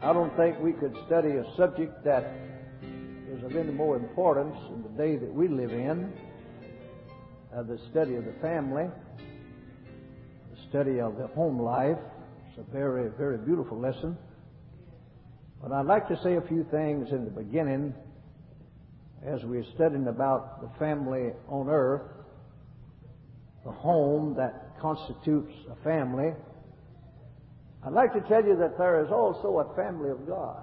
I don't think we could study a subject that is of any more importance in the day that we live in, the study of the family, the study of the home life. It's a very, very beautiful lesson. But I'd like to say a few things in the beginning as we're studying about the family on earth, the home that constitutes a family. I'd like to tell you that there is also a family of God.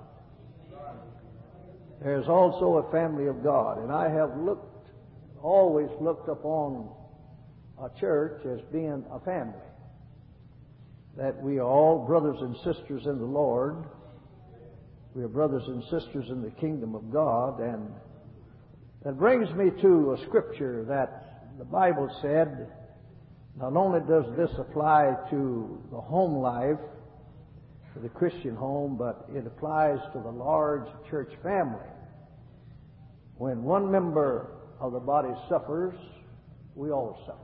There is also a family of God. And I have always looked upon a church as being a family. That we are all brothers and sisters in the Lord. We are brothers and sisters in the kingdom of God. And that brings me to a scripture that the Bible said, not only does this apply to the home life, to the Christian home, but it applies to the large church family. When one member of the body suffers, we all suffer.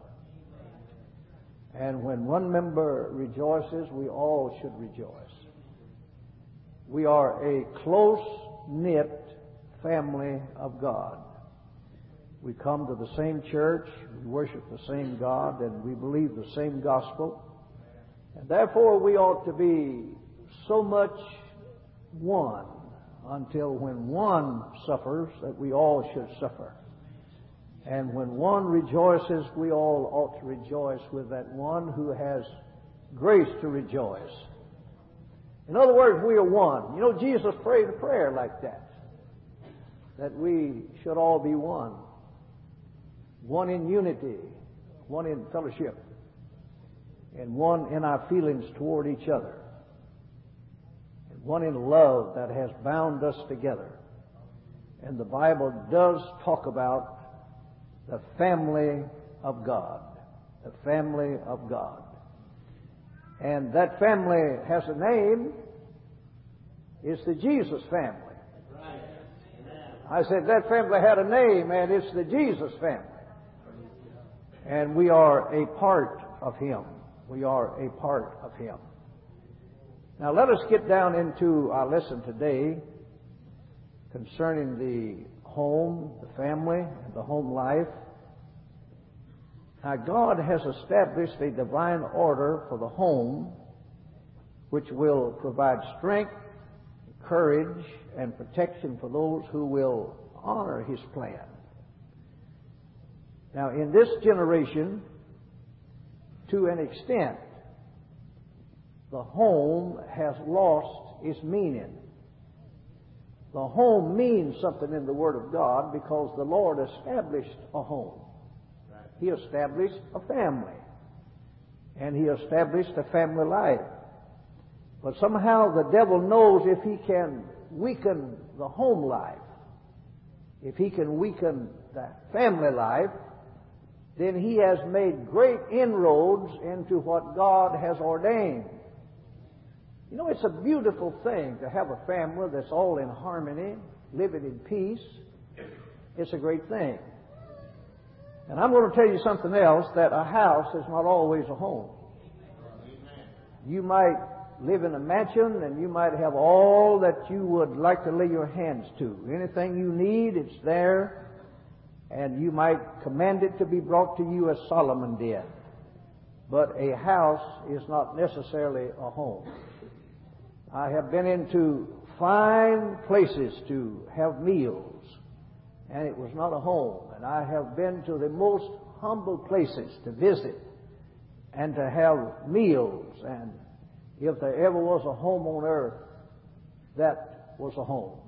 And when one member rejoices, we all should rejoice. We are a close-knit family of God. We come to the same church, we worship the same God, and we believe the same gospel. And therefore, we ought to be so much one until when one suffers, that we all should suffer. And when one rejoices, we all ought to rejoice with that one who has grace to rejoice. In other words, we are one. You know, Jesus prayed a prayer like that we should all be one. One in unity, one in fellowship, and one in our feelings toward each other. One in love that has bound us together. And the Bible does talk about the family of God. The family of God. And that family has a name. It's the Jesus family. I said that family had a name, and it's the Jesus family. And we are a part of Him. We are a part of Him. Now let us get down into our lesson today concerning the home, the family, and the home life. Now God has established a divine order for the home which will provide strength, courage, and protection for those who will honor His plan. Now in this generation, to an extent, the home has lost its meaning. The home means something in the Word of God because the Lord established a home. He established a family. And He established a family life. But somehow the devil knows if he can weaken the home life, if he can weaken the family life, then he has made great inroads into what God has ordained. You know, it's a beautiful thing to have a family that's all in harmony, living in peace. It's a great thing. And I'm going to tell you something else, that a house is not always a home. You might live in a mansion and you might have all that you would like to lay your hands to. Anything you need, it's there. And you might command it to be brought to you as Solomon did. But a house is not necessarily a home. I have been into fine places to have meals, and it was not a home. And I have been to the most humble places to visit and to have meals. And if there ever was a home on earth, that was a home.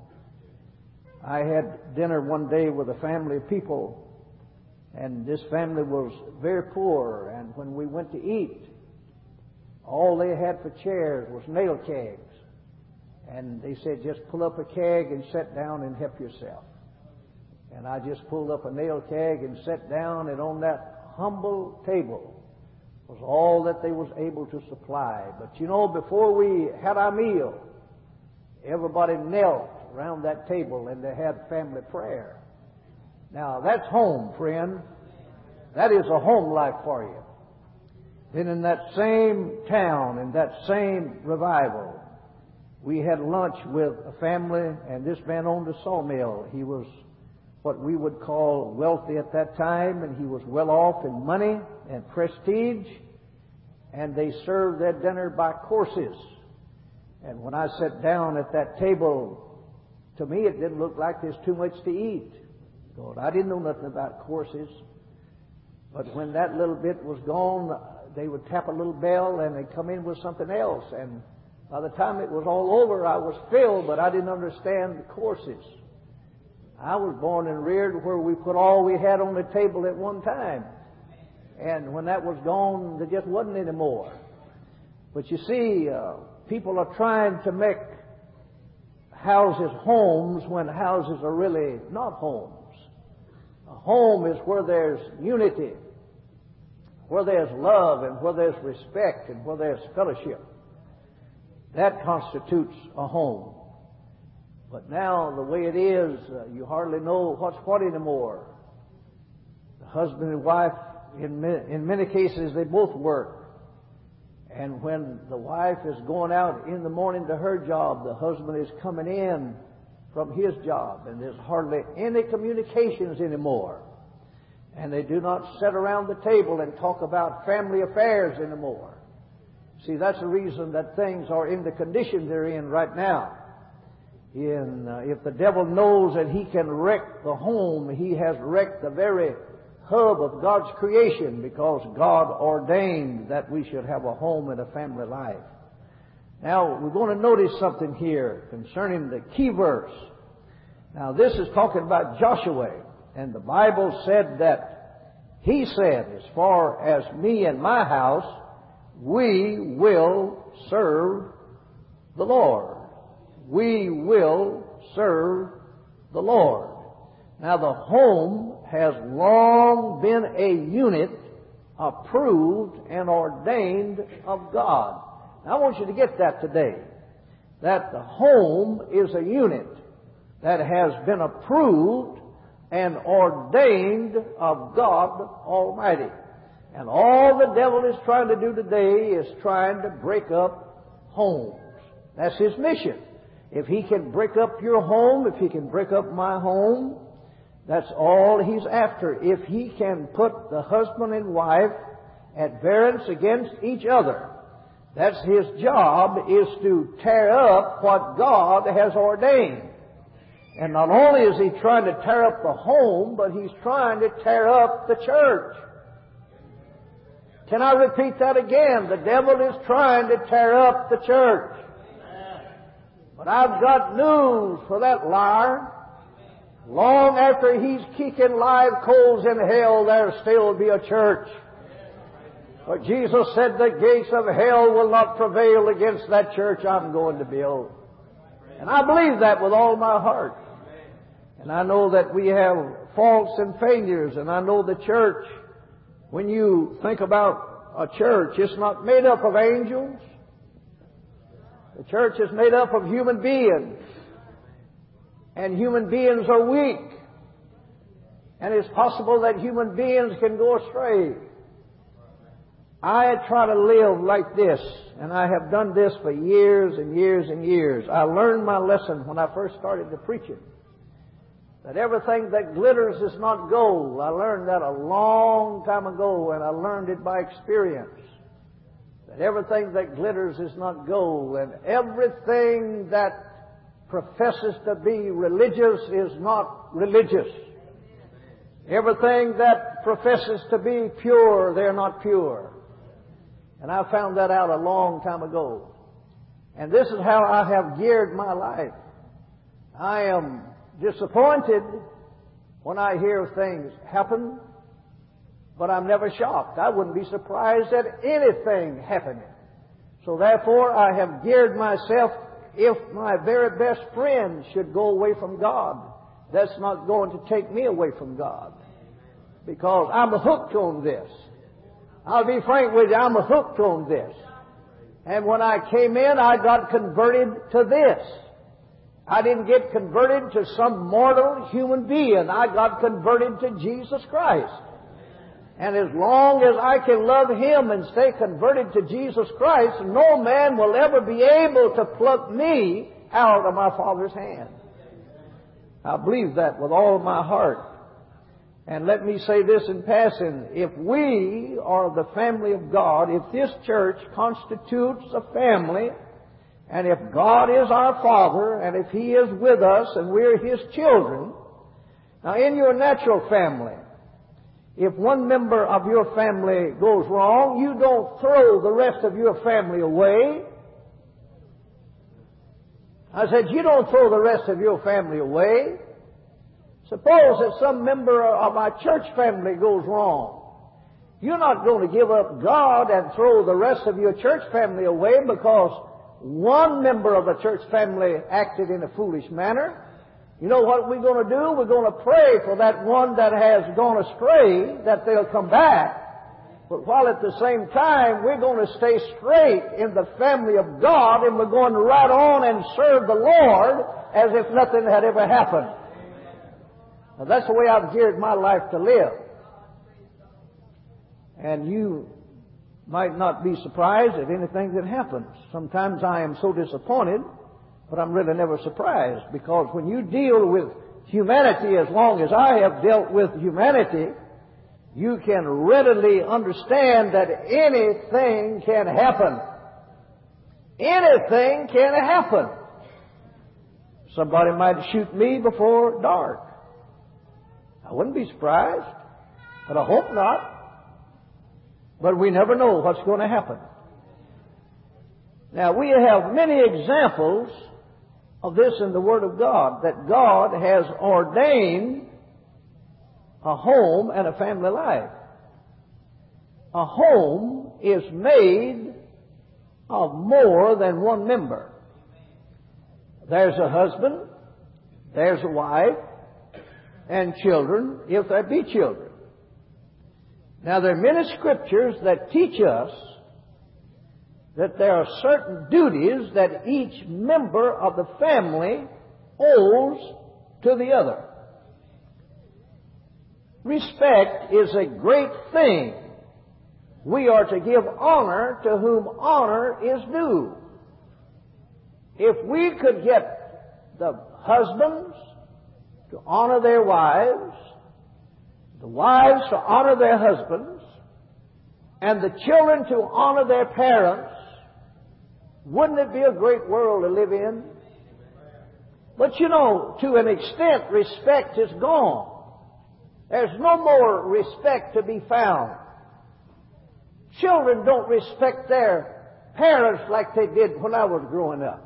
I had dinner one day with a family of people, and this family was very poor. And when we went to eat, all they had for chairs was nail kegs. And they said, just pull up a keg and sit down and help yourself. And I just pulled up a nail keg and sat down, and on that humble table was all that they was able to supply. But you know, before we had our meal, everybody knelt around that table and they had family prayer. Now, that's home, friend. That is a home life for you. Then in that same town, in that same revival, we had lunch with a family, and this man owned a sawmill. He was what we would call wealthy at that time, and he was well off in money and prestige, and they served their dinner by courses. And when I sat down at that table, to me it didn't look like there's too much to eat. God, I didn't know nothing about courses. But when that little bit was gone, they would tap a little bell and they'd come in with something else. And by the time it was all over, I was filled, but I didn't understand the courses. I was born and reared where we put all we had on the table at one time. And when that was gone, there just wasn't any more. But you see, people are trying to make houses homes when houses are really not homes. A home is where there's unity, where there's love, and where there's respect, and where there's fellowship. That constitutes a home. But now, the way it is, you hardly know what's what anymore. The husband and wife, in many cases, they both work. And when the wife is going out in the morning to her job, the husband is coming in from his job, and there's hardly any communications anymore. And they do not sit around the table and talk about family affairs anymore. See, that's the reason that things are in the condition they're in right now. If the devil knows that he can wreck the home, he has wrecked the very hub of God's creation, because God ordained that we should have a home and a family life. Now, we're going to notice something here concerning the key verse. Now, this is talking about Joshua, and the Bible said that he said, as far as me and my house, we will serve the Lord. We will serve the Lord. Now, the home has long been a unit approved and ordained of God. Now, I want you to get that today, that the home is a unit that has been approved and ordained of God Almighty. And all the devil is trying to do today is trying to break up homes. That's his mission. If he can break up your home, if he can break up my home, that's all he's after. If he can put the husband and wife at variance against each other, that's his job, is to tear up what God has ordained. And not only is he trying to tear up the home, but he's trying to tear up the church. Can I repeat that again? The devil is trying to tear up the church. But I've got news for that liar. Long after he's kicking live coals in hell, there'll still be a church. But Jesus said the gates of hell will not prevail against that church I'm going to build. And I believe that with all my heart. And I know that we have faults and failures, and I know the church, when you think about a church, it's not made up of angels. The church is made up of human beings. And human beings are weak. And it's possible that human beings can go astray. I try to live like this, and I have done this for years and years and years. I learned my lesson when I first started to preaching, that everything that glitters is not gold. I learned that a long time ago, and I learned it by experience. That everything that glitters is not gold, and everything that professes to be religious is not religious. Everything that professes to be pure, they're not pure. And I found that out a long time ago. And this is how I have geared my life. I am disappointed when I hear things happen, but I'm never shocked. I wouldn't be surprised at anything happening. So therefore, I have geared myself. If my very best friend should go away from God, that's not going to take me away from God. Because I'm hooked on this. I'll be frank with you, I'm hooked on this. And when I came in, I got converted to this. I didn't get converted to some mortal human being. I got converted to Jesus Christ. And as long as I can love Him and stay converted to Jesus Christ, no man will ever be able to pluck me out of my Father's hand. I believe that with all my heart. And let me say this in passing. If we are the family of God, if this church constitutes a family, and if God is our Father, and if He is with us, and we're His children, now in your natural family, if one member of your family goes wrong, you don't throw the rest of your family away. I said, you don't throw the rest of your family away. Suppose that some member of our church family goes wrong. You're not going to give up God and throw the rest of your church family away because one member of the church family acted in a foolish manner. You know what we're going to do? We're going to pray for that one that has gone astray, that they'll come back. But while at the same time, we're going to stay straight in the family of God, and we're going to right on and serve the Lord as if nothing had ever happened. Now, that's the way I've geared my life to live. And you might not be surprised at anything that happens. Sometimes I am so disappointed, but I'm really never surprised, because when you deal with humanity as long as I have dealt with humanity, you can readily understand that anything can happen. Anything can happen. Somebody might shoot me before dark. I wouldn't be surprised, but I hope not. But we never know what's going to happen. Now, we have many examples of this in the Word of God, that God has ordained a home and a family life. A home is made of more than one member. There's a husband, there's a wife, and children, if there be children. Now, there are many scriptures that teach us that there are certain duties that each member of the family owes to the other. Respect is a great thing. We are to give honor to whom honor is due. If we could get the husbands to honor their wives, the wives to honor their husbands, and the children to honor their parents, wouldn't it be a great world to live in? But you know, to an extent, respect is gone. There's no more respect to be found. Children don't respect their parents like they did when I was growing up.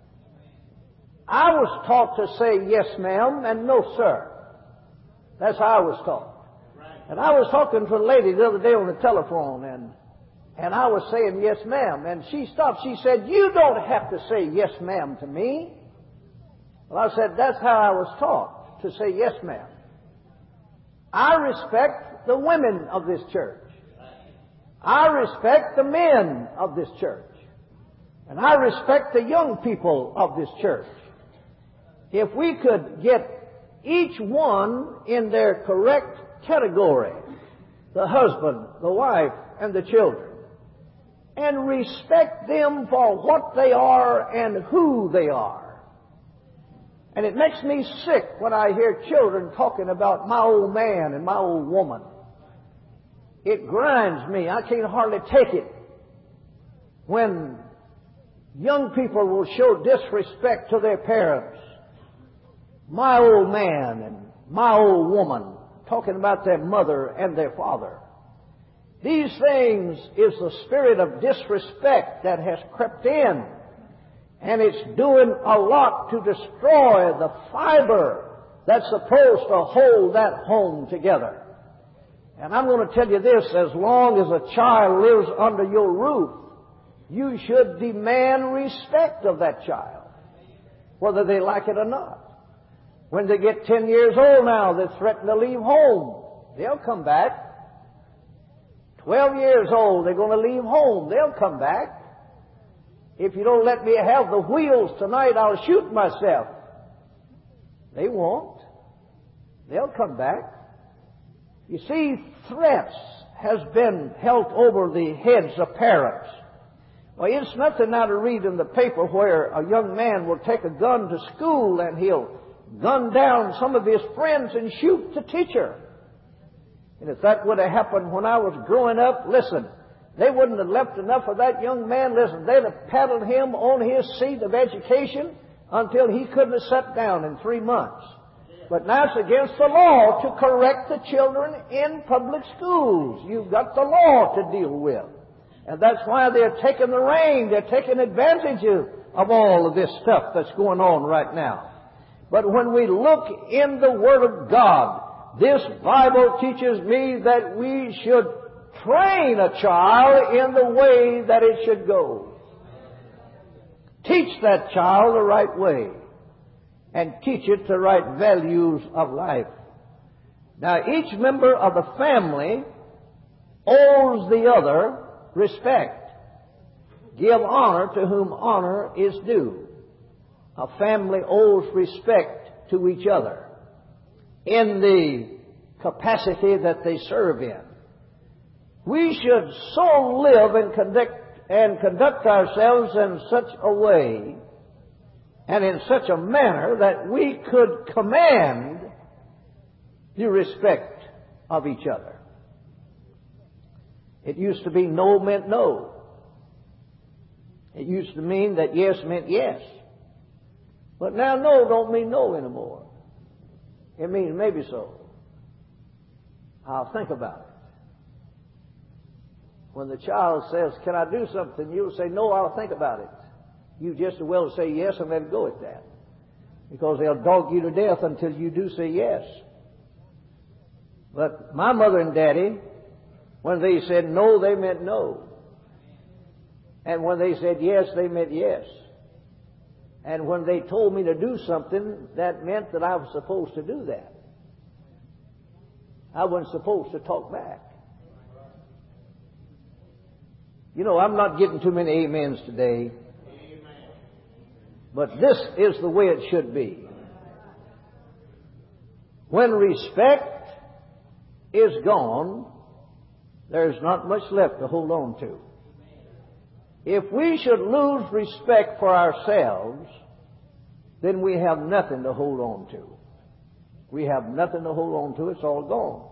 I was taught to say yes, ma'am, and no, sir. That's how I was taught. And I was talking to a lady the other day on the telephone, and I was saying yes, ma'am. And she stopped. She said, you don't have to say yes, ma'am to me. Well, I said, that's how I was taught, to say yes, ma'am. I respect the women of this church. I respect the men of this church. And I respect the young people of this church. If we could get each one in their correct category, the husband, the wife, and the children, and respect them for what they are and who they are. And it makes me sick when I hear children talking about my old man and my old woman. It grinds me. I can't hardly take it when young people will show disrespect to their parents. My old man and my old woman, talking about their mother and their father. These things is the spirit of disrespect that has crept in, and it's doing a lot to destroy the fiber that's supposed to hold that home together. And I'm going to tell you this, as long as a child lives under your roof, you should demand respect of that child, whether they like it or not. When they get 10 years old now, they threaten to leave home. They'll come back. 12 years old, they're going to leave home. They'll come back. If you don't let me have the wheels tonight, I'll shoot myself. They won't. They'll come back. You see, threats has been held over the heads of parents. Well, it's nothing now to read in the paper where a young man will take a gun to school and he'll gun down some of his friends and shoot the teacher. And if that would have happened when I was growing up, listen, they wouldn't have left enough of that young man. Listen, they'd have paddled him on his seat of education until he couldn't have sat down in 3 months. But now it's against the law to correct the children in public schools. You've got the law to deal with. And that's why they're taking the reign. They're taking advantage of all of this stuff that's going on right now. But when we look in the Word of God, this Bible teaches me that we should train a child in the way that it should go. Teach that child the right way. And teach it the right values of life. Now, each member of the family owes the other respect. Give honor to whom honor is due. A family owes respect to each other in the capacity that they serve in. We should so live and conduct ourselves in such a way and in such a manner that we could command the respect of each other. It used to be no meant no. It used to mean that yes meant yes. But now no don't mean no anymore. It means maybe so. I'll think about it. When the child says, can I do something? You'll say, no, I'll think about it. You just as well say yes and let it go at that. Because they'll dog you to death until you do say yes. But my mother and daddy, when they said no, they meant no. And when they said yes, they meant yes. And when they told me to do something, that meant that I was supposed to do that. I wasn't supposed to talk back. You know, I'm not getting too many amens today. But this is the way it should be. When respect is gone, there's not much left to hold on to. If we should lose respect for ourselves, then we have nothing to hold on to. We have nothing to hold on to. It's all gone.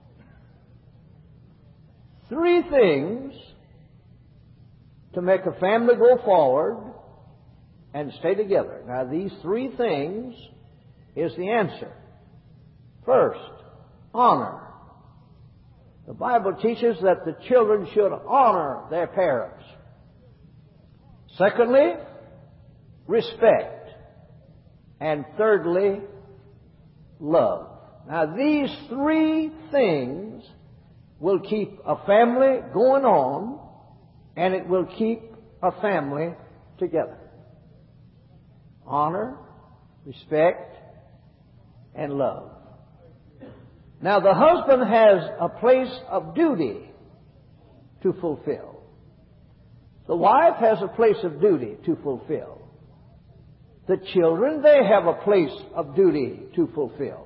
3 things to make a family go forward and stay together. Now, these 3 things is the answer. First, honor. The Bible teaches that the children should honor their parents. Secondly, respect. And thirdly, love. Now, these 3 things will keep a family going on, and it will keep a family together. Honor, respect, and love. Now, the husband has a place of duty to fulfill. The wife has a place of duty to fulfill. The children, they have a place of duty to fulfill.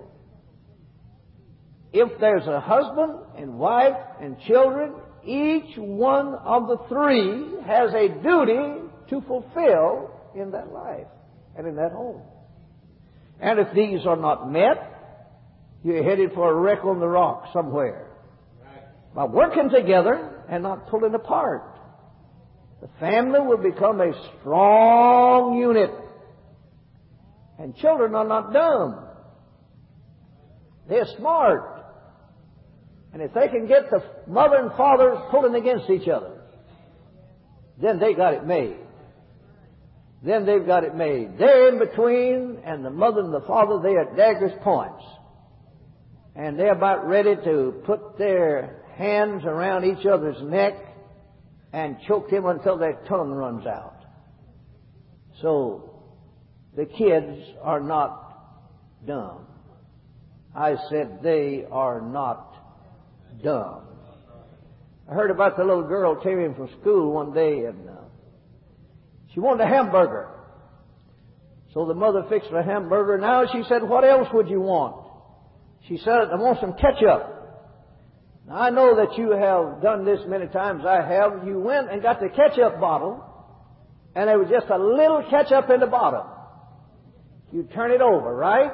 If there's a husband and wife and children, each one of the 3 has a duty to fulfill in that life and in that home. And if these are not met, you're headed for a wreck on the rock somewhere. By working together and not pulling apart, the family will become a strong unit. And children are not dumb. They're smart. And if they can get the mother and father pulling against each other, then they got it made. Then they've got it made. They're in between, and the mother and the father, they are at daggers' points. And they're about ready to put their hands around each other's neck and choke them until their tongue runs out. So, the kids are not dumb. I said they are not dumb. I heard about the little girl came in from school one day and she wanted a hamburger. So the mother fixed her a hamburger. Now she said, what else would you want? She said, I want some ketchup. Now, I know that you have done this many times. I have. You went and got the ketchup bottle, and there was just a little ketchup in the bottom. You turn it over, right?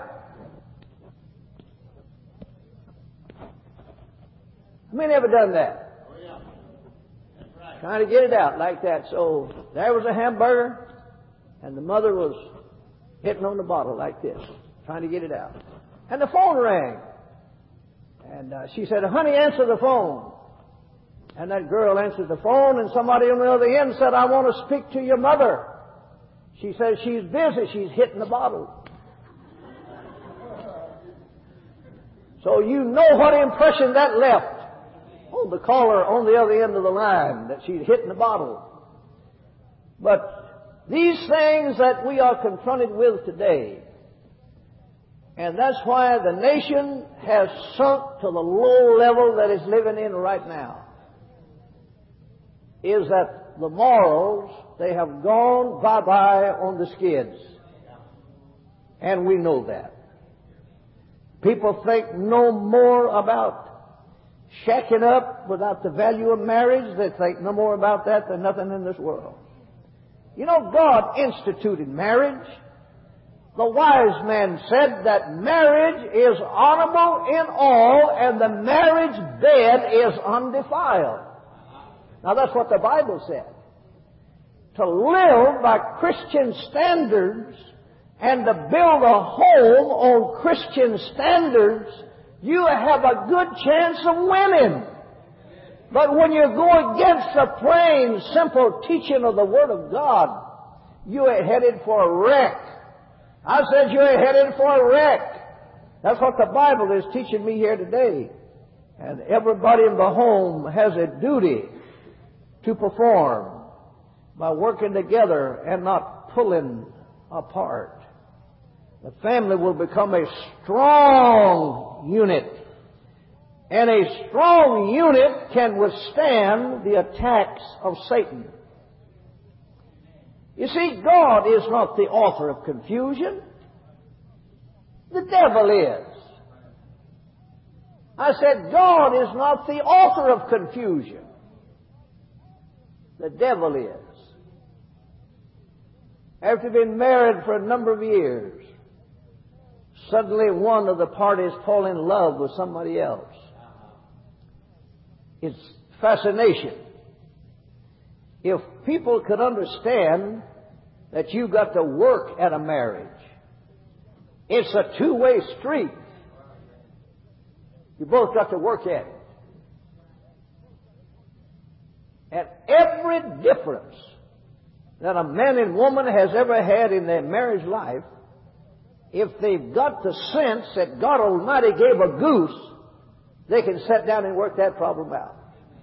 How many ever done that? Oh, yeah. That's right. Trying to get it out like that. So there was a hamburger, and the mother was hitting on the bottle like this, trying to get it out. And the phone rang. And she said, "Honey, answer the phone." And that girl answered the phone, and somebody on the other end said, "I want to speak to your mother." She says she's busy. She's hitting the bottle. So you know what impression that left on the caller on the other end of the line, that she's hitting the bottle. But these things that we are confronted with today, and that's why the nation has sunk to the low level that it's living in right now, is that the morals, they have gone bye-bye on the skids. And we know that. People think no more about shacking up without the value of marriage. They think no more about that than nothing in this world. You know, God instituted marriage. The wise man said that marriage is honorable in all, and the marriage bed is undefiled. Now that's what the Bible said. To live by Christian standards and to build a home on Christian standards, you have a good chance of winning. But when you go against the plain, simple teaching of the Word of God, you are headed for a wreck. I said you're headed for a wreck. That's what the Bible is teaching me here today. And everybody in the home has a duty to perform by working together and not pulling apart. The family will become a strong unit. And a strong unit can withstand the attacks of Satan. You see, God is not the author of confusion. The devil is. I said, God is not the author of confusion. The devil is. After being married for a number of years, suddenly one of the parties fall in love with somebody else. It's fascination. If people could understand that you've got to work at a marriage, it's a two-way street. You both got to work at it. And every difference that a man and woman has ever had in their marriage life, if they've got the sense that God Almighty gave a goose, they can sit down and work that problem out.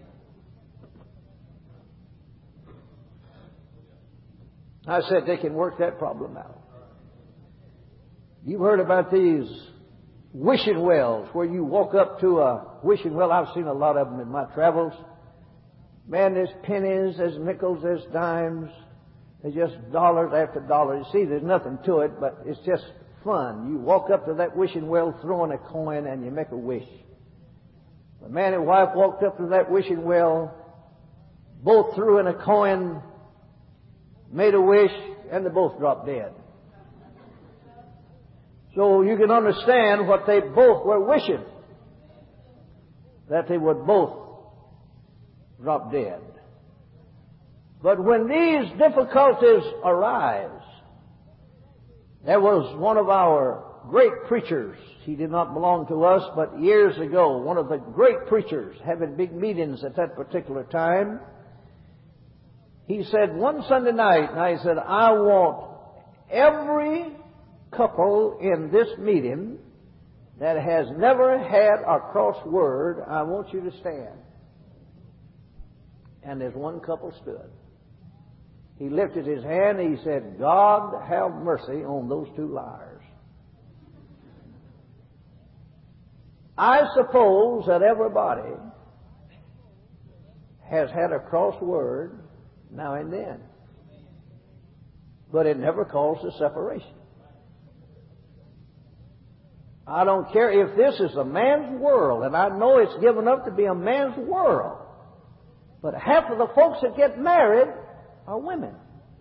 I said they can work that problem out. You've heard about these wishing wells, where you walk up to a wishing well. I've seen a lot of them in my travels. Man, there's pennies, there's nickels, there's dimes. There's just dollars after dollars. You see, there's nothing to it, but it's just fun. You walk up to that wishing well, throw in a coin, and you make a wish. The man and wife walked up to that wishing well, both threw in a coin, made a wish, and they both dropped dead. So you can understand what they both were wishing, that they would both drop dead. But when these difficulties arise, there was one of our great preachers. He did not belong to us, but years ago, one of the great preachers having big meetings at that particular time, he said one Sunday night, and I said, I want every couple in this meeting that has never had a crossword, I want you to stand. And there's one couple stood. He lifted his hand and he said, God have mercy on those two liars. I suppose that everybody has had a crossword now and then, but it never caused a separation. I don't care if this is a man's world, and I know it's given up to be a man's world, but half of the folks that get married are women.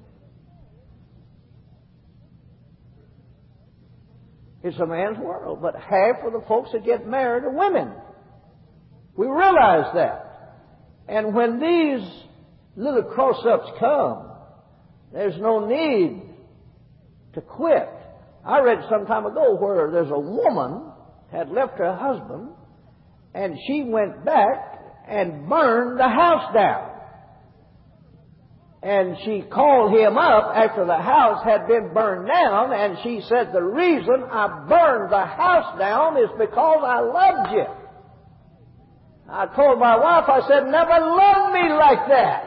It's a man's world, but half of the folks that get married are women. We realize that. And when these little cross-ups come, there's no need to quit. I read some time ago where there's a woman had left her husband, and she went back and burned the house down. And she called him up after the house had been burned down, and she said, the reason I burned the house down is because I loved you. I told my wife, I said, never loved me like that.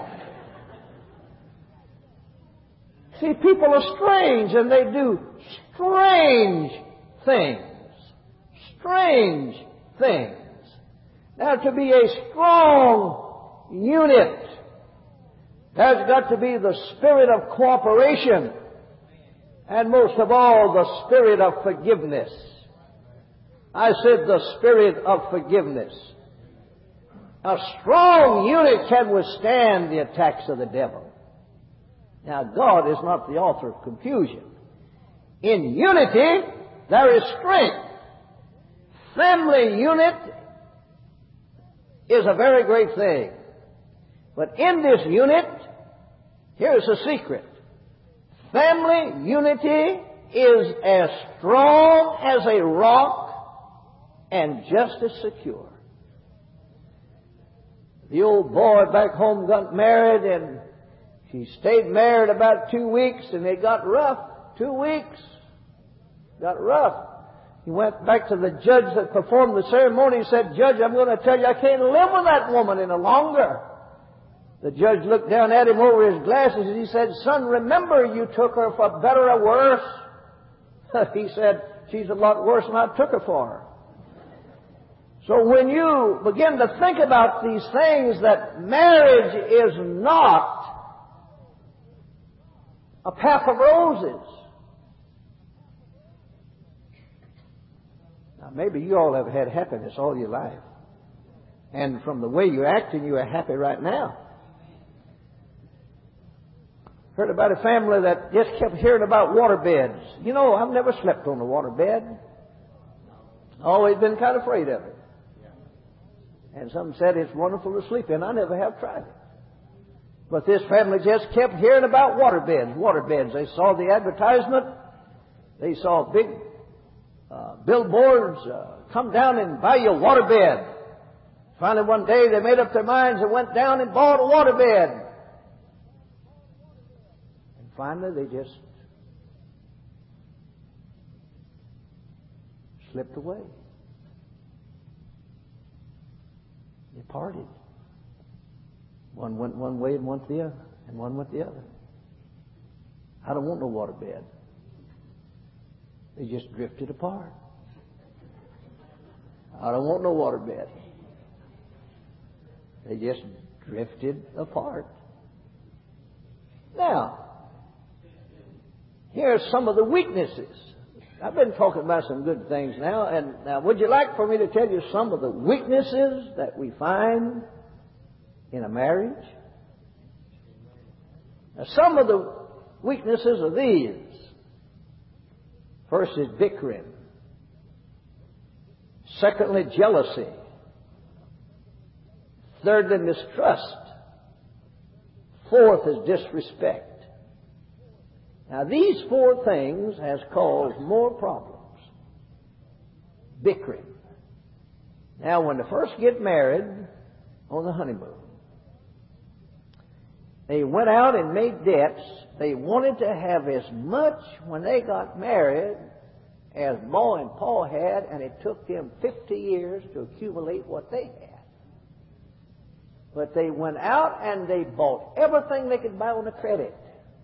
See, people are strange, and they do strange things. Strange things. Now, to be a strong unit, there's got to be the spirit of cooperation, and most of all, the spirit of forgiveness. I said the spirit of forgiveness. A strong unit can withstand the attacks of the devil. Now, God is not the author of confusion. In unity, there is strength. Family unit is a very great thing. But in this unit, here's the secret. Family unity is as strong as a rock and just as secure. The old boy back home got married, and she stayed married about 2 weeks, and it got rough. 2 weeks. Got rough. He went back to the judge that performed the ceremony and said, Judge, I'm going to tell you I can't live with that woman any longer. The judge looked down at him over his glasses and he said, Son, remember you took her for better or worse? He said, she's a lot worse than I took her for. So when you begin to think about these things, that marriage is not a path of roses. Now, maybe you all have had happiness all your life. And from the way you're acting, you are happy right now. Heard about a family that just kept hearing about water beds. You know, I've never slept on a water bed. Always been kind of afraid of it. And some said it's wonderful to sleep in. I never have tried it. But this family just kept hearing about water beds. Water beds. They saw the advertisement. They saw big billboards, come down and buy you a water bed. Finally one day they made up their minds and went down and bought a water bed. And finally they just slipped away. They parted. One went one way and one the other, and one went the other. I don't want no water bed. They just drifted apart. I don't want no water bed. They just drifted apart. Now, here are some of the weaknesses. I've been talking about some good things now, and now would you like for me to tell you some of the weaknesses that we find in a marriage? Now, some of the weaknesses are these. First is bickering. Secondly, jealousy. Thirdly, mistrust. Fourth is disrespect. Now, these four things has caused more problems. Bickering. Now, when they first get married on the honeymoon, they went out and made debts. They wanted to have as much when they got married as Ma and Pa had, and it took them 50 years to accumulate what they had. But they went out and they bought everything they could buy on the credit.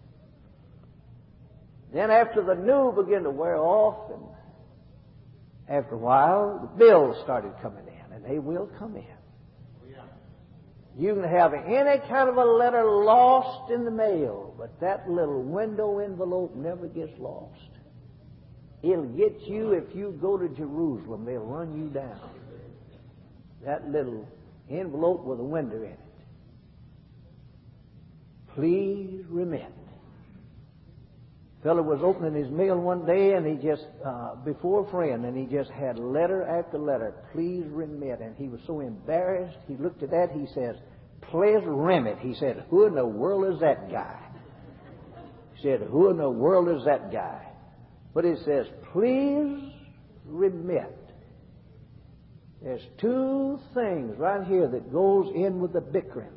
Then after the new began to wear off, and after a while, the bills started coming in, and they will come in. You can have any kind of a letter lost in the mail, but that little window envelope never gets lost. It'll get you if you go to Jerusalem. They'll run you down. That little envelope with a window in it. Please remit. Fellow was opening his mail one day, and he just, before a friend, and he just had letter after letter, please remit. And he was so embarrassed. He looked at that, he says, please remit. He said, who in the world is that guy? He said, who in the world is that guy? But it says, please remit. There's two things right here that goes in with the bickering.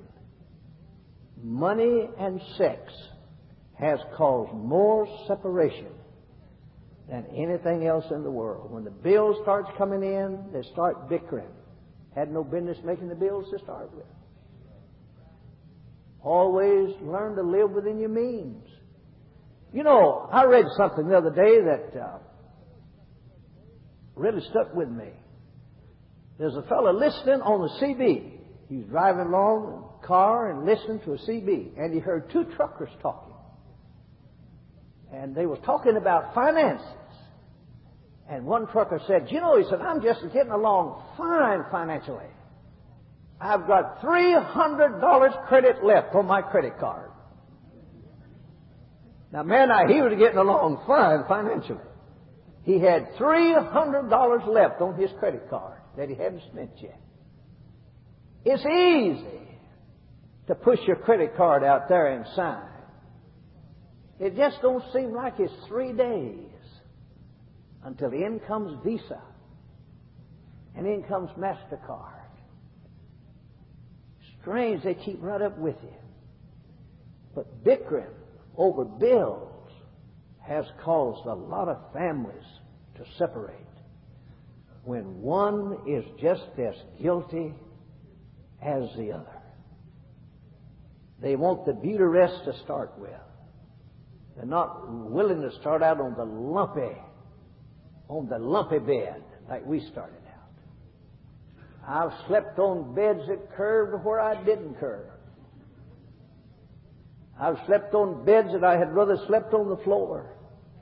Money and sex has caused more separation than anything else in the world. When the bill starts coming in, they start bickering. Had no business making the bills to start with. Always learn to live within your means. You know, I read something the other day that really stuck with me. There's a fellow listening on the CB. He's driving along in a car and listening to a CB. And he heard two truckers talking. And they was talking about finances. And one trucker said, you know, he said, I'm just getting along fine financially. I've got $300 credit left on my credit card. Now, man, he was getting along fine financially. He had $300 left on his credit card that he hadn't spent yet. It's easy to push your credit card out there and sign. It just don't seem like it's 3 days until in comes Visa and in comes MasterCard. Strange, they keep right up with you. But bickering over bills has caused a lot of families to separate when one is just as guilty as the other. They want the beauty rest to start with. They're not willing to start out on the lumpy bed like we started out. I've slept on beds that curved where I didn't curve. I've slept on beds that I had rather slept on the floor.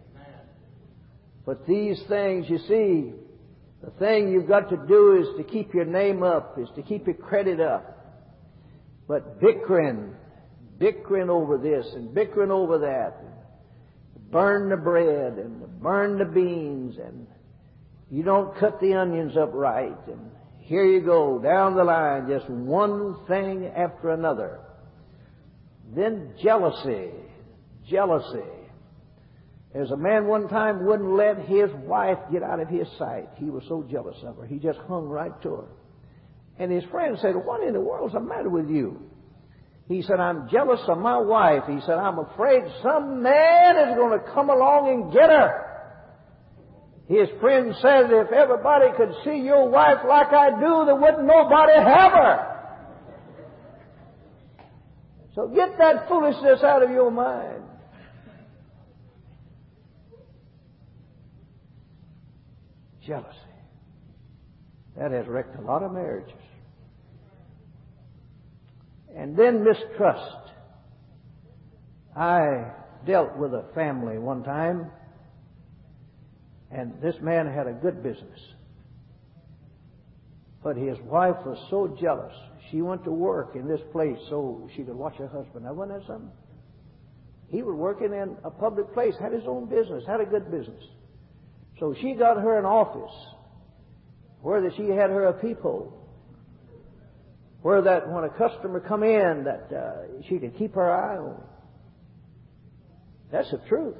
But these things, you see, the thing you've got to do is to keep your name up, is to keep your credit up. But bickering over this and bickering over that, burn the bread and burn the beans, and you don't cut the onions up right, and here you go down the line, just one thing after another. Then jealousy. There's a man one time wouldn't let his wife get out of his sight. He was so jealous of her. He just hung right to her. And his friend said, what in the world's the matter with you? He said, I'm jealous of my wife. He said, I'm afraid some man is going to come along and get her. His friend said, if everybody could see your wife like I do, there wouldn't nobody have her. So get that foolishness out of your mind. Jealousy. That has wrecked a lot of marriages. And then mistrust. I dealt with a family one time, and this man had a good business. But his wife was so jealous. She went to work in this place so she could watch her husband. Now, wasn't that something? He was working in a public place, had his own business, had a good business. So she got her an office where she had her a peephole, where that when a customer come in, that she could keep her eye on him. That's the truth.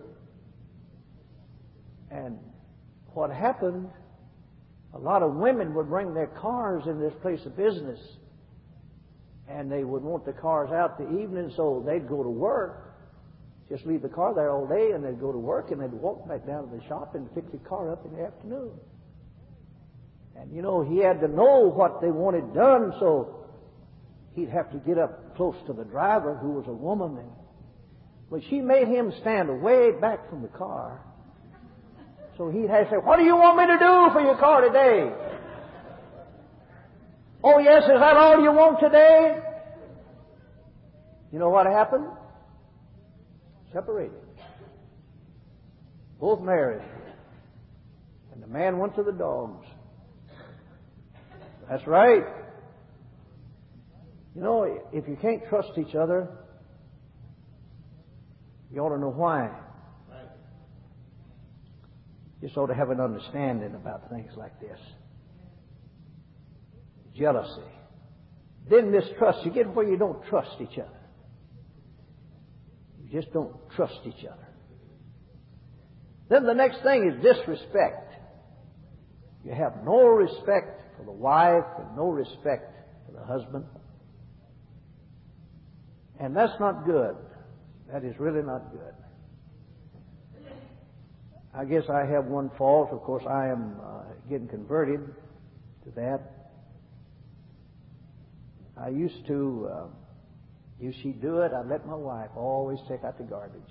And what happened, a lot of women would bring their cars in this place of business, and they would want the cars out the evening, so they'd go to work, just leave the car there all day, and they'd go to work, and they'd walk back down to the shop and pick the car up in the afternoon. And, you know, he had to know what they wanted done, so he'd have to get up close to the driver, who was a woman. But she made him stand way back from the car. So he'd have to say, what do you want me to do for your car today? Oh, yes, is that all you want today? You know what happened? Separated. Both married. and the man went to the dogs. That's right. You know, if you can't trust each other, you ought to know why. You ought to have an understanding about things like this. Jealousy. Then mistrust. You get where you don't trust each other. You just don't trust each other. Then the next thing is disrespect. You have no respect for the wife and no respect for the husband. And that's not good. That is really not good. I guess I have one fault. Of course, I am getting converted to that. I used to, if she'd do it, I'd let my wife always take out the garbage.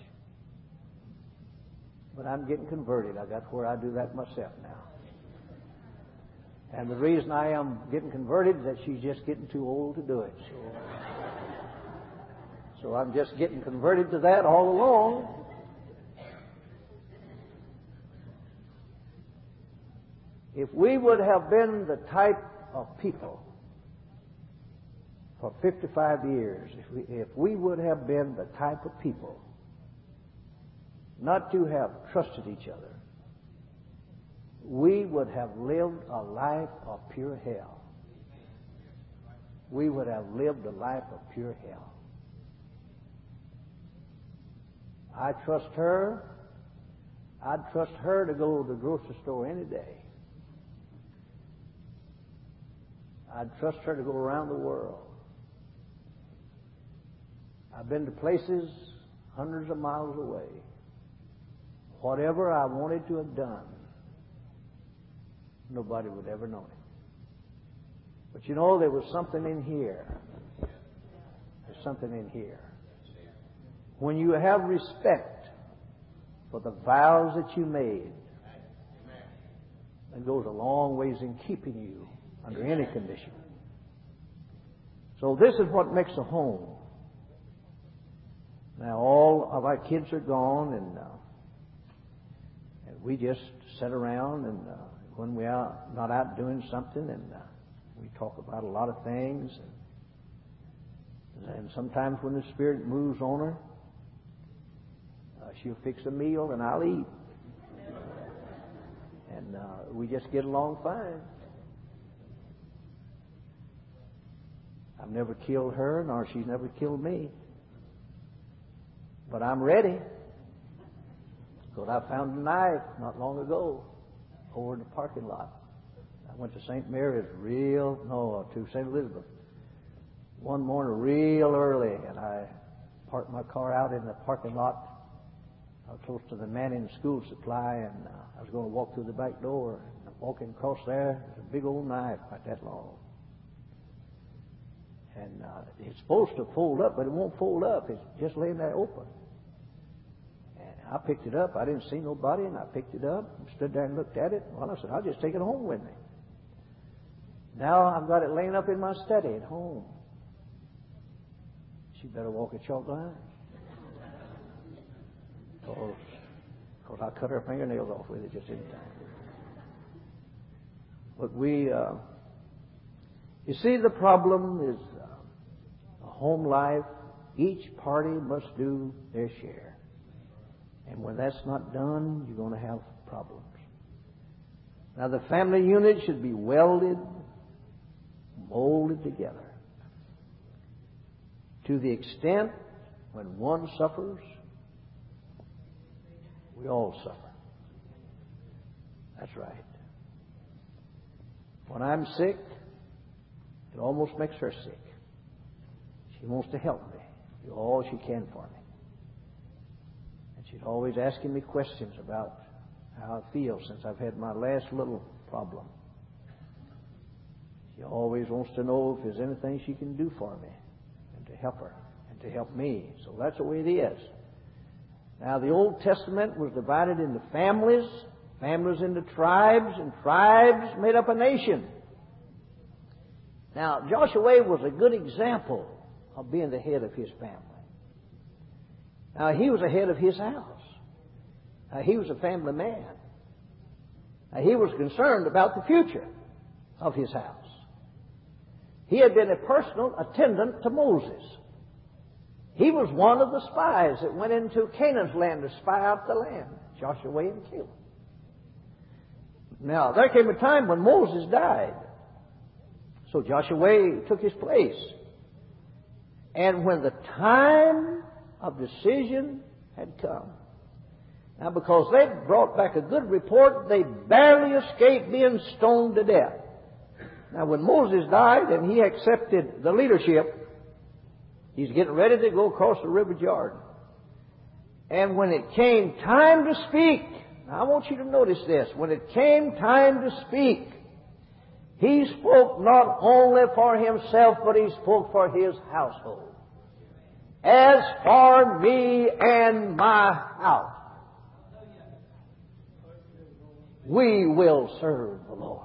But I'm getting converted. I got where I do that myself now. And the reason I am getting converted is that she's just getting too old to do it. So I'm just getting converted to that all along. If we would have been the type of people for 55 years, if we would have been the type of people not to have trusted each other, we would have lived a life of pure hell. We would have lived a life of pure hell. I trust her. I'd trust her to go to the grocery store any day. I'd trust her to go around the world. I've been to places hundreds of miles away. Whatever I wanted to have done, nobody would ever know it. But you know, there was something in here. There's something in here. When you have respect for the vows that you made, it goes a long ways in keeping you under any condition. So this is what makes a home. Now all of our kids are gone, and we just sit around, and when we are not out doing something, and we talk about a lot of things, and sometimes when the Spirit moves on her, she'll fix a meal and I'll eat, and we just get along fine. I've never killed her, nor she's never killed me. But I'm ready. Because I found a knife not long ago over in the parking lot. I went to St. Mary's to St. Elizabeth one morning real early, and I parked my car out in the parking lot close to the Manning School Supply, and I was going to walk through the back door. And walking across there, there's a big old knife about that long. And it's supposed to fold up, but it won't fold up. It's just laying there open. And I picked it up. I didn't see nobody, and I picked it up and stood there and looked at it. Well, I said, I'll just take it home with me. Now I've got it laying up in my study at home. She better walk a chalk line. Because I cut her fingernails off with it just in time. But you see, the problem is a home life. Each party must do their share. And when that's not done, you're going to have problems. Now, the family unit should be welded, molded together. To the extent when one suffers, we all suffer. That's right. When I'm sick, it almost makes her sick. She wants to help me, do all she can for me. And she's always asking me questions about how I feel since I've had my last little problem. She always wants to know if there's anything she can do for me and to help her and to help me. So that's the way it is. Now, the Old Testament was divided into families, families into tribes, and tribes made up a nation. Now, Joshua was a good example of being the head of his family. Now, he was the head of his house. He was a family man. Now, he was concerned about the future of his house. He had been a personal attendant to Moses. He was one of the spies that went into Canaan's land to spy out the land, Joshua and Caleb. Now, there came a time when Moses died. So Joshua took his place. And when the time of decision had come, now because they brought back a good report, they barely escaped being stoned to death. Now when Moses died and he accepted the leadership, he's getting ready to go across the river Jordan. And when it came time to speak, now I want you to notice this, when it came time to speak, he spoke not only for himself, but he spoke for his household. As for me and my house, we will serve the Lord.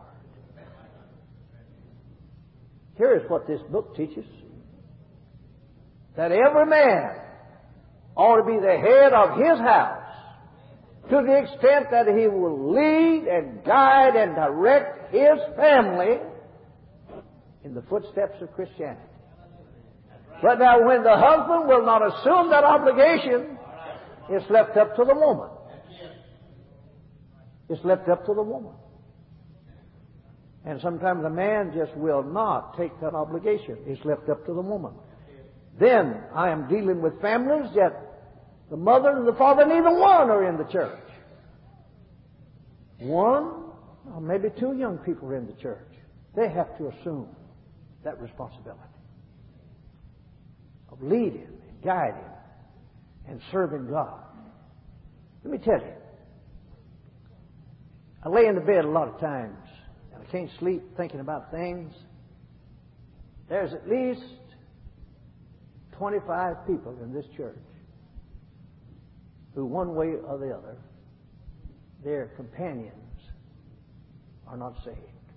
Here is what this book teaches. That every man ought to be the head of his house to the extent that he will lead and guide and direct his family in the footsteps of Christianity. But now when the husband will not assume that obligation, it's left up to the woman. It's left up to the woman. And sometimes the man just will not take that obligation. It's left up to the woman. Then I am dealing with families that the mother and the father, neither one are in the church. One, or maybe two young people are in the church. They have to assume that responsibility of leading and guiding and serving God. Let me tell you, I lay in the bed a lot of times and I can't sleep thinking about things. There's at least 25 people in this church who, one way or the other, their companions are not saved.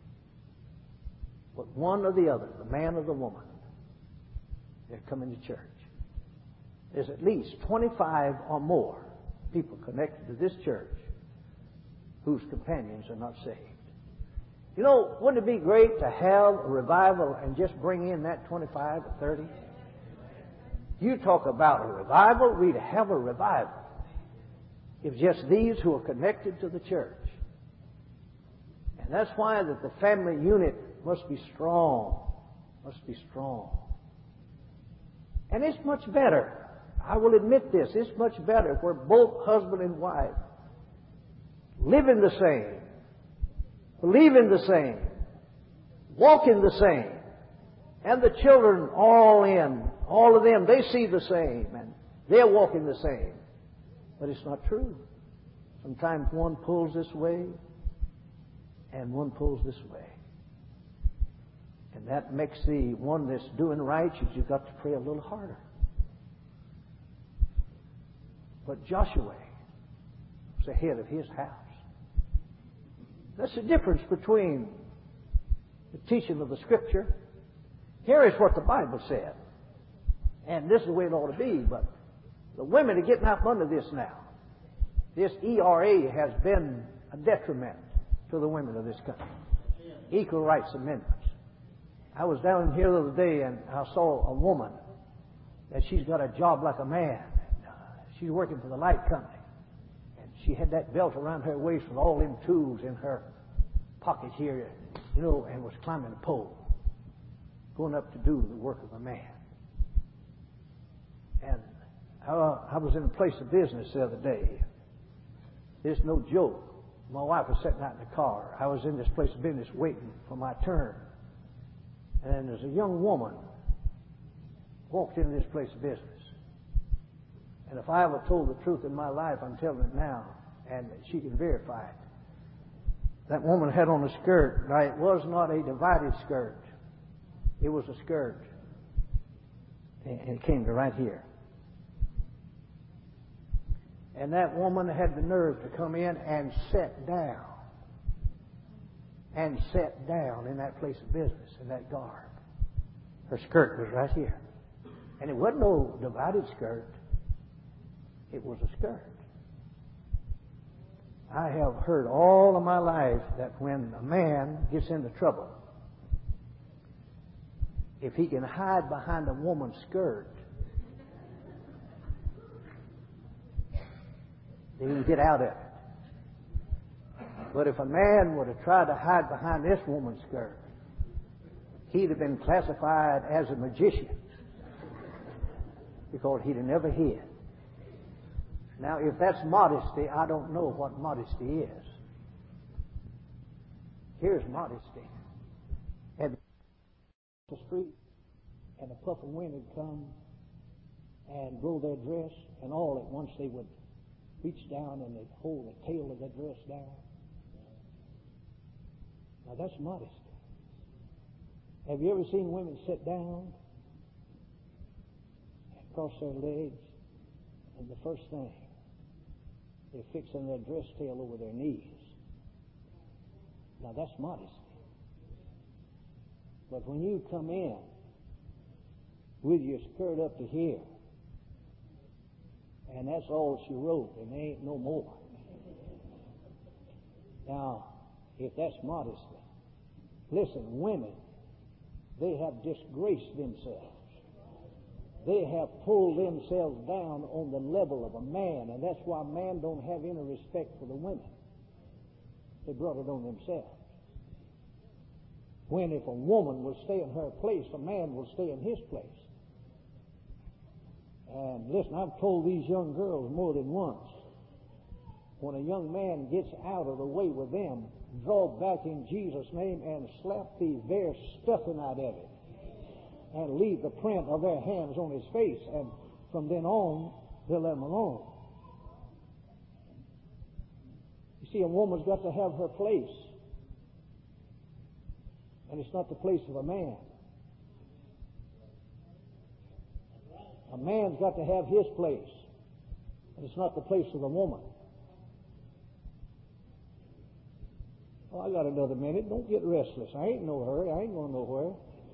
But one or the other, the man or the woman, they're coming to church. There's at least 25 or more people connected to this church whose companions are not saved. You know, wouldn't it be great to have a revival and just bring in that 25 or 30? You talk about a revival, we'd have a revival. If just these who are connected to the church. And that's why that the family unit must be strong. Must be strong. And it's much better. I will admit this. It's much better where both husband and wife live in the same, believe in the same, walk in the same, and the children all of them, they see the same, and they're walking the same. But it's not true. Sometimes one pulls this way, and one pulls this way. And that makes the one that's doing right, you've got to pray a little harder. But Joshua was the head of his house. That's the difference between the teaching of the Scripture. Here is what the Bible said. And this is the way it ought to be, but the women are getting up under this now. This ERA has been a detriment to the women of this country. Equal Rights Amendments. I was down here the other day and I saw a woman that she's got a job like a man. She's working for the light company. And she had that belt around her waist with all them tools in her pocket here, you know, and was climbing a pole, going up to do the work of a man. And I was in a place of business the other day. It's no joke. My wife was sitting out in the car. I was in this place of business waiting for my turn. And there's a young woman walked into this place of business. And if I ever told the truth in my life, I'm telling it now, and she can verify it. That woman had on a skirt. Now, it was not a divided skirt. It was a skirt. And it came to right here. And that woman had the nerve to come in and sit down. And sat down in that place of business, in that garb. Her skirt was right here. And it wasn't no divided skirt. It was a skirt. I have heard all of my life that when a man gets into trouble, if he can hide behind a woman's skirt, then he can get out of it. But if a man would have tried to hide behind this woman's skirt, he'd have been classified as a magician because he'd have never hid. Now, if that's modesty, I don't know what modesty is. Here's modesty. At the street, and a puff of wind would come and blow their dress, and all at once they would reach down and they'd hold the tail of their dress down. Now, that's modesty. Have you ever seen women sit down and cross their legs, and the first thing, they're fixing their dress tail over their knees? Now, that's modesty. But when you come in with your skirt up to here, and that's all she wrote, and there ain't no more. Now, if that's modesty, listen, women, they have disgraced themselves. They have pulled themselves down on the level of a man, and that's why men don't have any respect for the women. They brought it on themselves. When if a woman will stay in her place, a man will stay in his place. And listen, I've told these young girls more than once, when a young man gets out of the way with them, draw back in Jesus' name and slap the very stuffing out of it, and leave the print of their hands on his face, and from then on, they'll let him alone. You see, a woman's got to have her place, and it's not the place of a man. A man's got to have his place, and it's not the place of the woman. Oh, I got another minute. Don't get restless. I ain't in no hurry. I ain't going nowhere.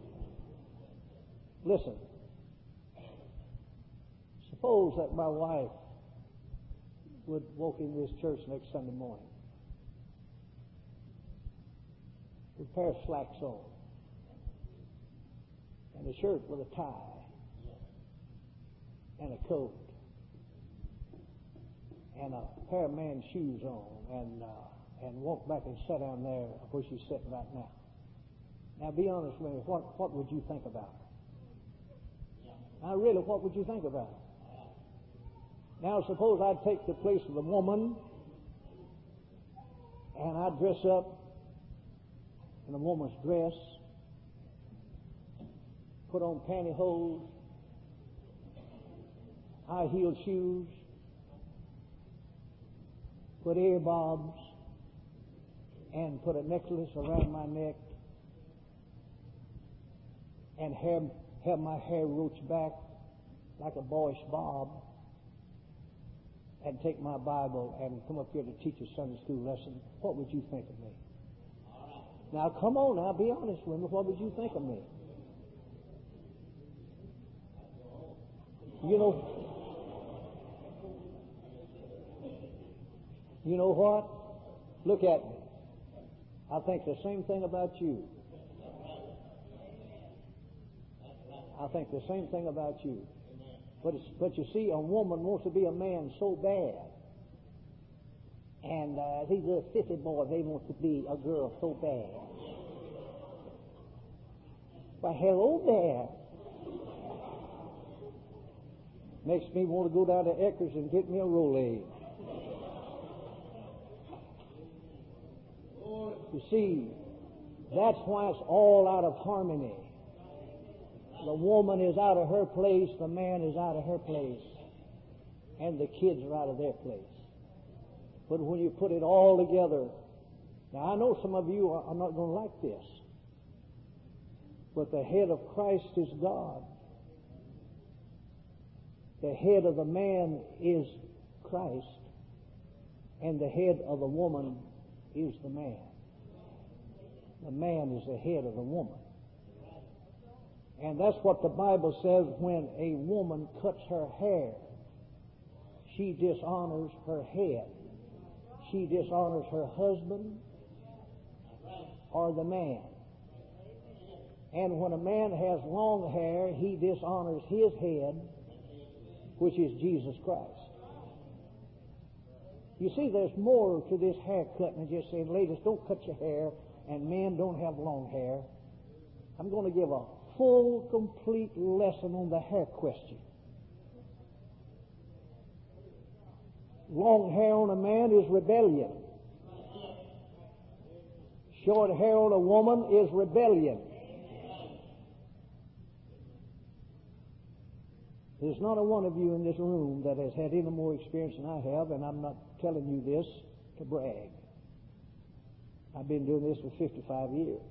Listen. Suppose that my wife would walk in this church next Sunday morning with a pair of slacks on and a shirt with a tie and a coat and a pair of man's shoes on and walk back and sit down there where she's sitting right now. Now, be honest with me. What would you think about her? Now, really, what would you think about her? Now, suppose I'd take the place of the woman and I'd dress up in a woman's dress, put on pantyhose, high-heeled shoes, put ear bobs, and put a necklace around my neck, and have my hair roached back like a boyish bob, and take my Bible and come up here to teach a Sunday school lesson, what would you think of me? Now, come on now, be honest with me. What would you think of me? You know what? Look at me. I think the same thing about you. I think the same thing about you. But you see, a woman wants to be a man so bad. And these little sissy boys, they want to be a girl so bad. Why, hello there. Makes me want to go down to Eckers and get me a Rolade. You see, that's why it's all out of harmony. The woman is out of her place, the man is out of her place, and the kids are out of their place. But when you put it all together, now I know some of you are not going to like this, but the head of Christ is God. The head of the man is Christ, and the head of the woman is the man. The man is the head of the woman. And that's what the Bible says, when a woman cuts her hair, she dishonors her head. she dishonors her husband or the man. And when a man has long hair, he dishonors his head, which is Jesus Christ. You see, there's more to this haircut than just saying, ladies, don't cut your hair, and men don't have long hair. I'm going to give a full, complete lesson on the hair question. Long hair on a man is rebellion. Short hair on a woman is rebellion. There's not a one of you in this room that has had any more experience than I have, and I'm not telling you this to brag. I've been doing this for 55 years.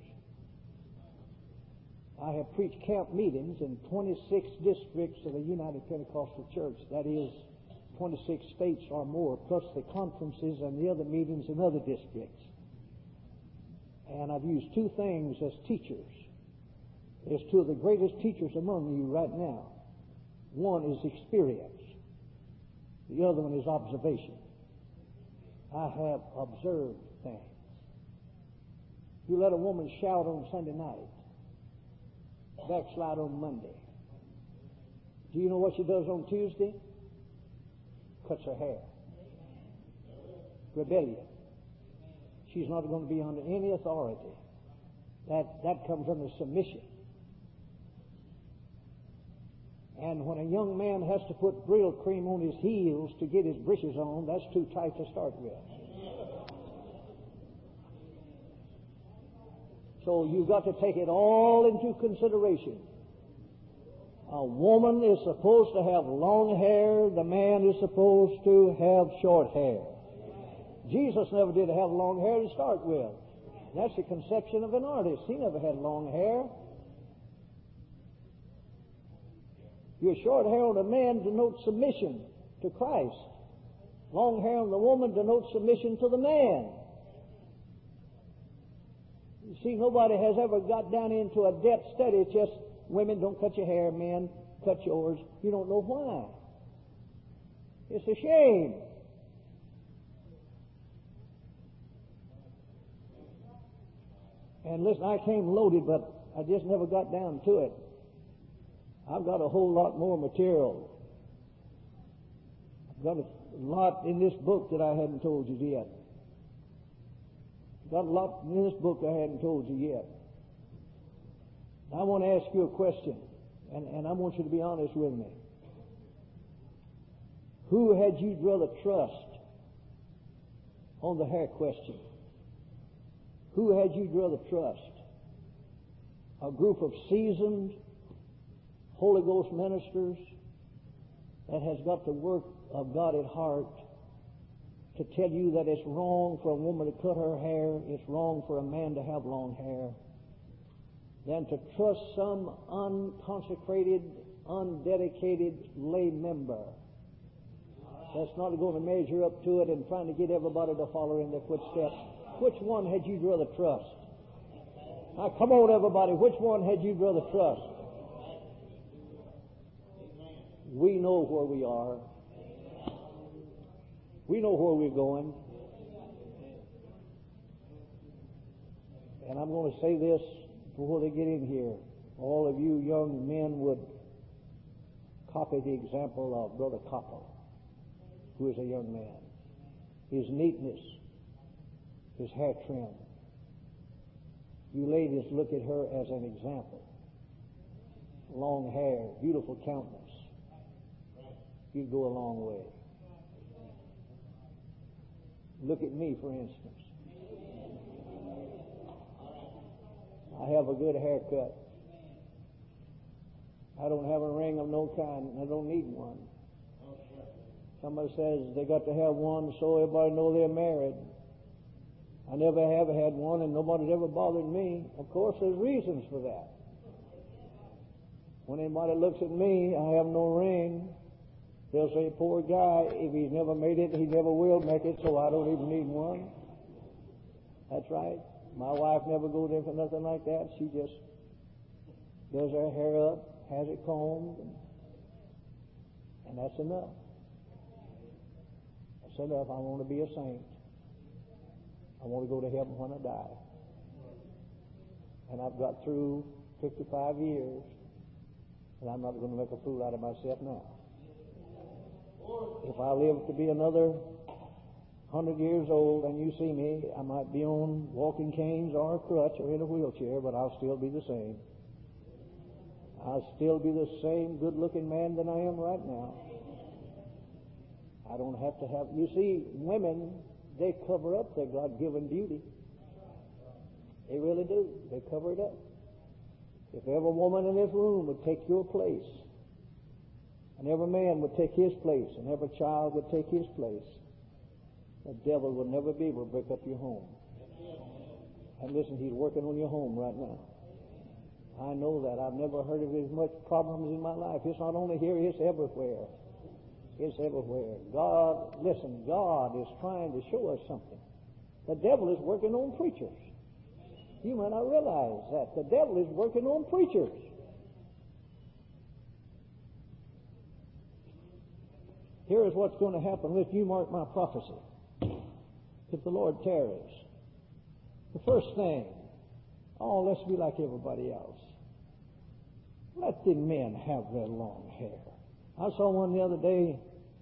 I have preached camp meetings in 26 districts of the United Pentecostal Church. That is 26 states or more, plus the conferences and the other meetings in other districts. And I've used two things as teachers. There's two of the greatest teachers among you right now. One is experience. The other one is observation. I have observed things. You let a woman shout on Sunday night, backslide on Monday. Do you know what she does on Tuesday? Cuts her hair. Rebellion. She's not going to be under any authority. That comes under submission. And when a young man has to put Brill cream on his heels to get his breeches on, that's too tight to start with. So you've got to take it all into consideration. A woman is supposed to have long hair. The man is supposed to have short hair. Jesus never did have long hair to start with. That's the conception of an artist. He never had long hair. Your short hair on a man denotes submission to Christ. Long hair on the woman denotes submission to the man. You see, nobody has ever got down into a depth study. It's just, women, don't cut your hair, men, cut yours. You don't know why. It's a shame. And listen, I came loaded, but I just never got down to it. I've got a whole lot more material. I've got a lot in this book that I hadn't told you yet. I've got a lot in this book I hadn't told you yet. I want to ask you a question, and I want you to be honest with me. Who had you rather trust on the hair question? Who had you rather trust? A group of seasoned Holy Ghost ministers that has got the work of God at heart to tell you that it's wrong for a woman to cut her hair, it's wrong for a man to have long hair, than to trust some unconsecrated, undedicated lay member that's not going to measure up to it and trying to get everybody to follow in their footsteps. Which one had you rather trust? Now, come on, everybody. Which one had you rather trust? We know where we are. We know where we're going. And I'm going to say this before they get in here. All of you young men would copy the example of Brother Koppel, who is a young man. His neatness, his hair trim. You ladies look at her as an example. Long hair, beautiful countenance. You go a long way. Look at me, for instance. I have a good haircut. I don't have a ring of no kind. I don't need one. Somebody says they got to have one so everybody know they're married. I never have had one, and nobody's ever bothered me. Of course, there's reasons for that. When anybody looks at me, I have no ring. They'll say, poor guy, if he's never made it, he never will make it, so I don't even need one. That's right. My wife never goes in for nothing like that. She just does her hair up, has it combed, and that's enough. That's enough. I want to be a saint. I want to go to heaven when I die. And I've got through 55 years, and I'm not going to make a fool out of myself now. If I live to be another 100 years old and you see me, I might be on walking canes or a crutch or in a wheelchair, but I'll still be the same. I'll still be the same good-looking man that I am right now. I don't have to have... You see, women, they cover up their God-given beauty. They really do. They cover it up. If every woman in this room would take your place, and every man would take his place, and every child would take his place, the devil will never be able to break up your home. And listen, he's working on your home right now. I know that. I've never heard of as much problems in my life. It's not only here, it's everywhere. It's everywhere. God, listen, God is trying to show us something. The devil is working on preachers. You might not realize that. The devil is working on preachers. Here is what's going to happen if you mark my prophecy. If the Lord tarries. The first thing, let's be like everybody else. Let the men have their long hair. I saw one the other day.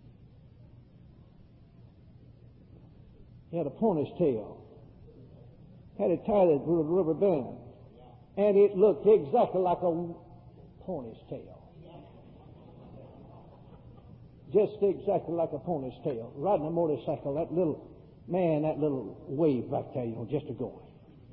He had a pony's tail. Had it tied with a rubber band. And it looked exactly like a pony's tail. Just exactly like a pony's tail. Riding a motorcycle, that little wave back there, just a going.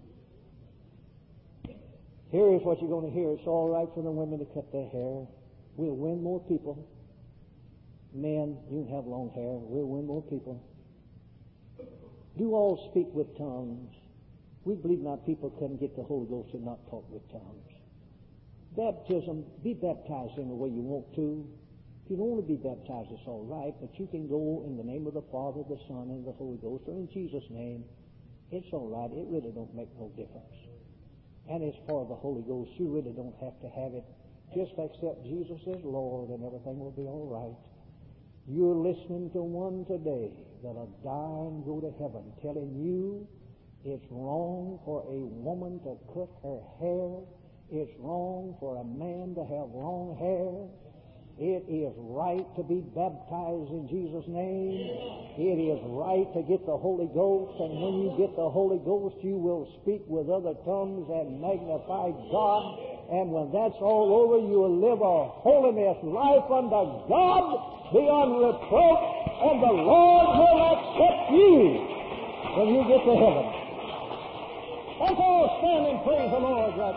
Here is what you're going to hear. It's all right for the women to cut their hair. We'll win more people. Men, you can have long hair. We'll win more people. Do all speak with tongues. We believe not people can get the Holy Ghost and not talk with tongues. Baptism, be baptized in the way you want to. If you don't want to be baptized, it's all right, but you can go in the name of the Father, the Son, and the Holy Ghost, or in Jesus' name. It's all right. It really don't make no difference. And as for the Holy Ghost, you really don't have to have it. Just accept Jesus as Lord, and everything will be all right. You're listening to one today that'll die and go to heaven, telling you it's wrong for a woman to cut her hair. It's wrong for a man to have long hair. It is right to be baptized in Jesus' name. It is right to get the Holy Ghost. And when you get the Holy Ghost, you will speak with other tongues and magnify God. And when that's all over, you will live a holiness life unto God beyond reproach. And the Lord will accept you when you get to heaven. Let's all stand and praise the Lord right